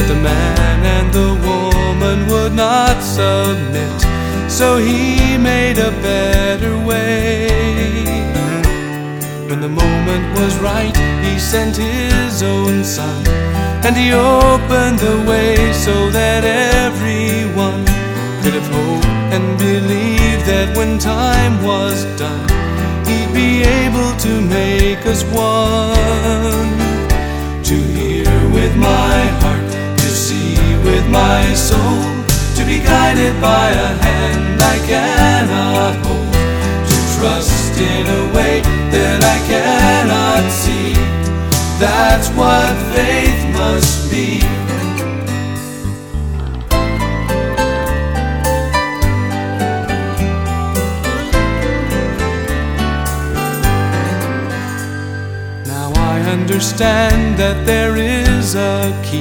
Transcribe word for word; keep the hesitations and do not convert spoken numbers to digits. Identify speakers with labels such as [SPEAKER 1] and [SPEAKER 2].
[SPEAKER 1] the man and the woman would not submit, so he made a better way. When the moment was right, he sent his own son, and he opened the way so that everyone could have hope and believe that when time was done, he'd be able to make us one. To hear with my heart, to see with my soul, to be guided by a hand I cannot hold, to trust in a way that I cannot see. That's what faith must be. Now I understand that there